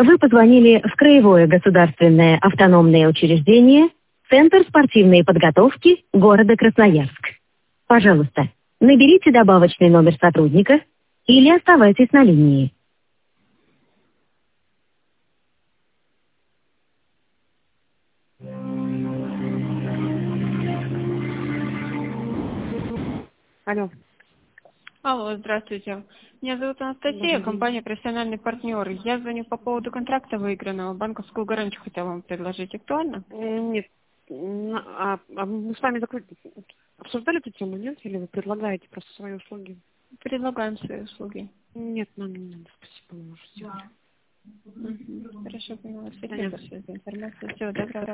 Вы позвонили в Краевое государственное автономное учреждение Центр спортивной подготовки города Красноярск. Пожалуйста, наберите добавочный номер сотрудника или оставайтесь на линии. Алло. Алло, здравствуйте. Меня зовут Анастасия, компания «Профессиональный партнер». Я звоню по поводу контракта выигранного. Банковскую гарантию хотела вам предложить. Актуально? Нет. Мы с вами обсуждали эту тему, нет? Или вы предлагаете просто свои услуги? Предлагаем свои услуги. Нет, нам не надо. Спасибо, мы уже сделали. Хорошо, поняла. Спасибо большое за информацию. Всего доброго.